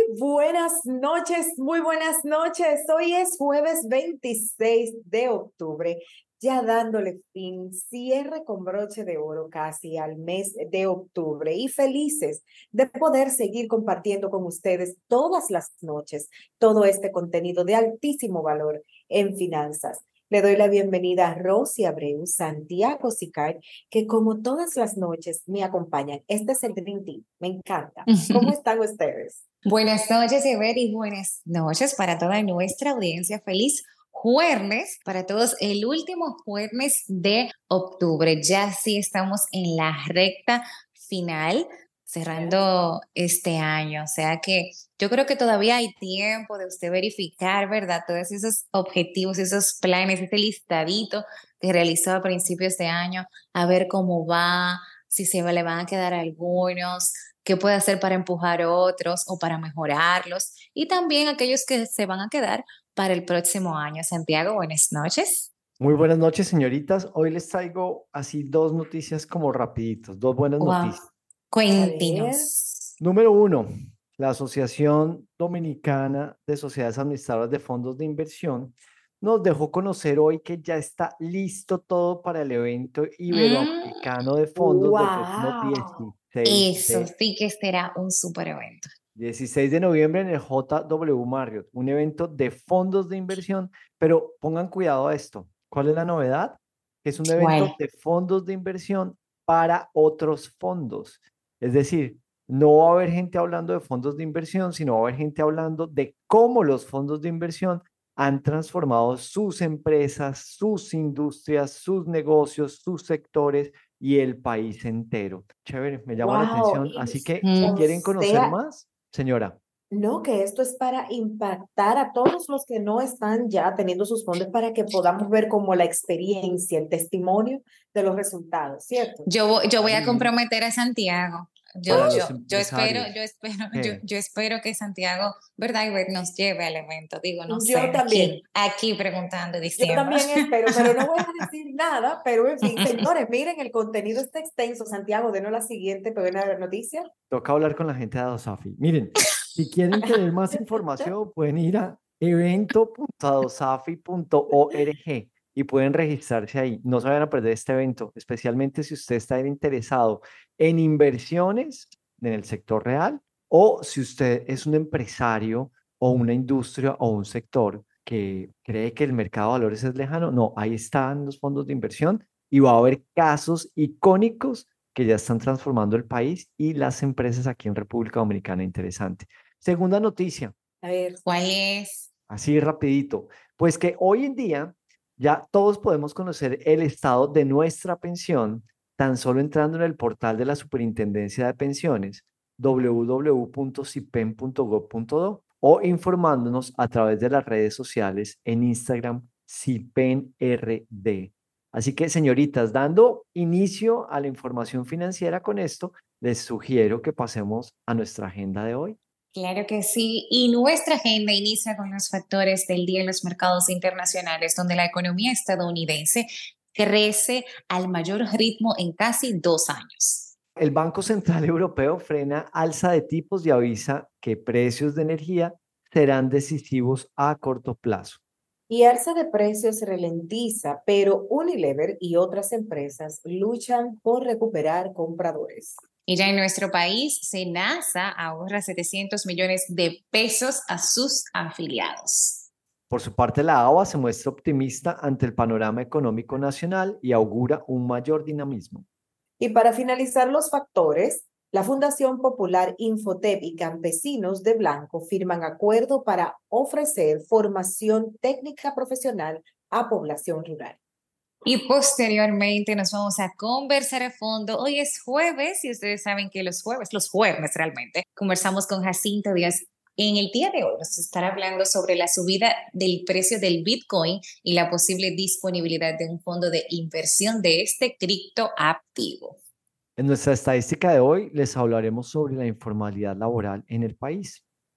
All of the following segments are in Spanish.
Muy buenas noches. Hoy es jueves 26 de octubre, ya dándole fin, cierre con broche de oro casi al mes de octubre y felices de poder seguir compartiendo con ustedes todas las noches todo este contenido de altísimo valor en finanzas. Le doy la bienvenida a Rosy Abreu, Santiago Sicard, que como todas las noches me acompañan. Este es el Dream Team. Me encanta. ¿Cómo están ustedes? Buenas noches, Ever, y buenas noches para toda nuestra audiencia. Feliz jueves para todos, el último jueves de octubre. Ya sí estamos en la recta final, Yes. cerrando este año. O sea que yo creo que todavía hay tiempo de usted verificar, ¿verdad? Todos esos objetivos, esos planes, ese listadito que realizó a principios de año, a ver cómo va, si se le van a quedar algunos, qué puede hacer para empujar otros o para mejorarlos, y también aquellos que se van a quedar para el próximo año. Santiago, buenas noches. Muy buenas noches, señoritas. Hoy les traigo así dos noticias como rapiditos, dos buenas Wow, noticias. A ver. cuéntenos. Número uno, la Asociación Dominicana de Sociedades Administradoras de Fondos de Inversión nos dejó conocer hoy que ya está listo todo para el evento Mm, iberoamericano de fondos del próximo ¡Wow! eso sí que será un super evento. 16 de noviembre en el JW Marriott, un evento de fondos de inversión, pero pongan cuidado a esto. ¿Cuál es la novedad? Que es un evento ¿Cuál? de fondos de inversión para otros fondos. Es decir, no va a haber gente hablando de fondos de inversión, sino va a haber gente hablando de cómo los fondos de inversión han transformado sus empresas, sus industrias, sus negocios, sus sectores y el país entero. Chévere, me llama la ¡Wow! atención. Así que si Mm, O quieren conocer sea, más, señora, no, que esto es para impactar a todos los que no están ya teniendo sus fondos para que podamos ver como la experiencia, el testimonio de los resultados, ¿cierto? yo voy claro, a comprometer a Santiago. para los empresarios. ¿Qué? Yo espero que Santiago, ¿verdad? Ivette, nos lleve al evento. Digo, no sé, Yo también. aquí preguntando, Yo diciendo. también espero, pero no voy a decir nada, pero en fin, señores, miren, el contenido está extenso. Santiago, denos la siguiente, pero una noticia. Toca hablar con la gente de Adosafi. Miren, si quieren tener más información, pueden ir a evento.adosafi.org y pueden registrarse ahí. No se vayan a perder este evento, especialmente si usted está interesado en inversiones en el sector real o si usted es un empresario o una industria o un sector que cree que el mercado de valores es lejano. No, ahí están los fondos de inversión y va a haber casos icónicos que ya están transformando el país y las empresas aquí en República Dominicana. Interesante. Segunda noticia, A ver, ¿Cuál es? así rapidito, pues que hoy en día ya todos podemos conocer el estado de nuestra pensión tan solo entrando en el portal de la Superintendencia de Pensiones www.sipen.gov.do o informándonos a través de las redes sociales en Instagram SIPENRD. Así que, señoritas, dando inicio a la información financiera con esto, les sugiero que pasemos a nuestra agenda de hoy. Claro que sí. Y nuestra agenda inicia con los factores del día en los mercados internacionales, donde la economía estadounidense crece al mayor ritmo en casi 2 años. El Banco Central Europeo frena alza de tipos y avisa que precios de energía serán decisivos a corto plazo. y alza de precios ralentiza, pero Unilever y otras empresas luchan por recuperar compradores. Y ya en nuestro país, Senasa ahorra 700 millones de pesos a sus afiliados. Por su parte, la ABA se muestra optimista ante el panorama económico nacional y augura un mayor dinamismo. Y para finalizar los factores, la Fundación Popular Infotep y Campesinos de Blanco firman acuerdo para ofrecer formación técnica profesional a población rural. Y posteriormente nos vamos a conversar a fondo. Hoy es jueves y ustedes saben que los jueves realmente, conversamos con Jacinto Díaz. En el día de hoy nos estará hablando sobre la subida del precio del Bitcoin y la posible disponibilidad de un fondo de inversión de este criptoactivo. En nuestra estadística de hoy les hablaremos sobre la informalidad laboral en el país.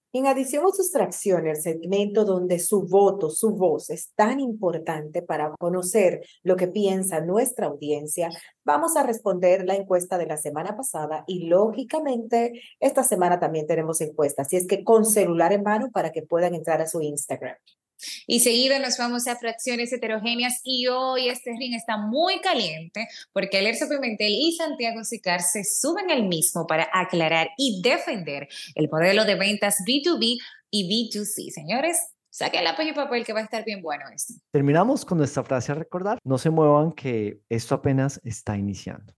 En adición a sustracción, el segmento donde su voto, su voz es tan importante para conocer lo que piensa nuestra audiencia, vamos a responder la encuesta de la semana pasada y lógicamente esta semana también tenemos encuesta, así es que con celular en mano para que puedan entrar a su Instagram. Y seguido nos vamos a fracciones heterogéneas y hoy este ring está muy caliente porque Alerzo Pimentel y Santiago Sicar se suben al mismo para aclarar y defender el modelo de ventas B2B y B2C. Señores, saquen lápiz y papel que va a estar bien bueno esto. Terminamos con nuestra frase a recordar. No se muevan que esto apenas está iniciando.